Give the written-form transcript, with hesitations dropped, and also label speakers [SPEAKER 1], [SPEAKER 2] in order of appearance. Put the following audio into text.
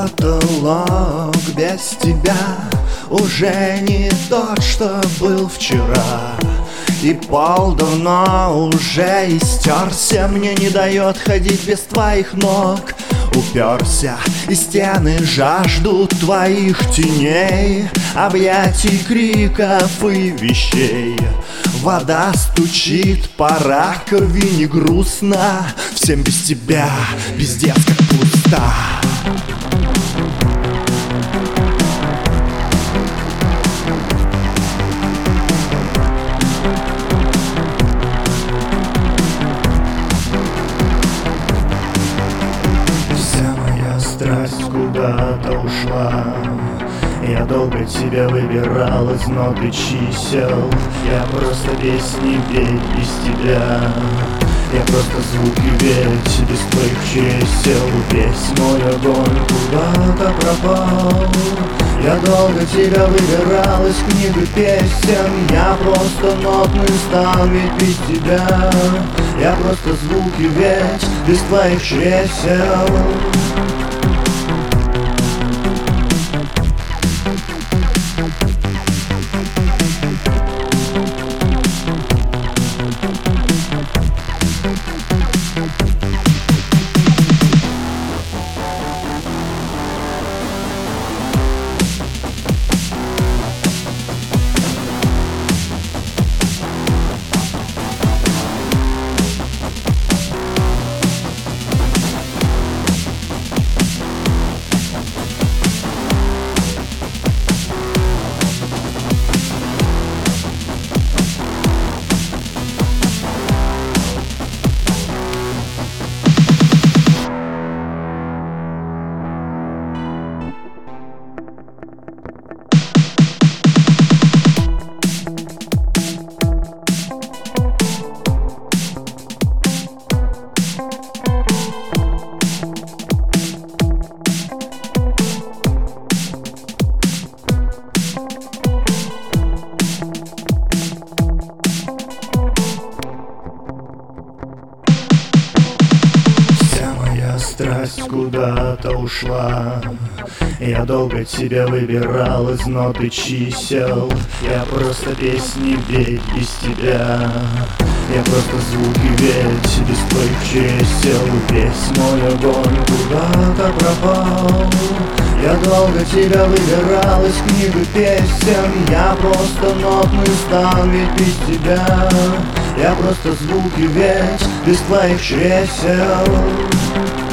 [SPEAKER 1] Потолок без тебя уже не тот, что был вчера. И пол давно уже истерся, мне не дает ходить без твоих ног. Уперся, и стены жаждут твоих теней, объятий, криков и вещей. Вода стучит по раковине грустно, всем без тебя пиздец как пусто. Страсть куда-то ушла. Я долго тебя выбирал из много чисел. Я просто песни петь без тебя. Я просто звуки ведь без твоих чисел. Весь мой огонь куда-то пропал. Я долго тебя выбирал из книги песен. Я просто нотный стан ведь без тебя. Я просто звуки ведь без твоих чисел. Страсть куда-то ушла. Я долго тебя выбирал из ноты чисел. Я просто песни петь без тебя. Я просто звуки ведь без твоих чисел. Весь мой огонь куда-то пропал. Я долго тебя выбирал из книги песен. Я просто нотный стан ведь без тебя. Я просто звуки ведь без твоих чисел.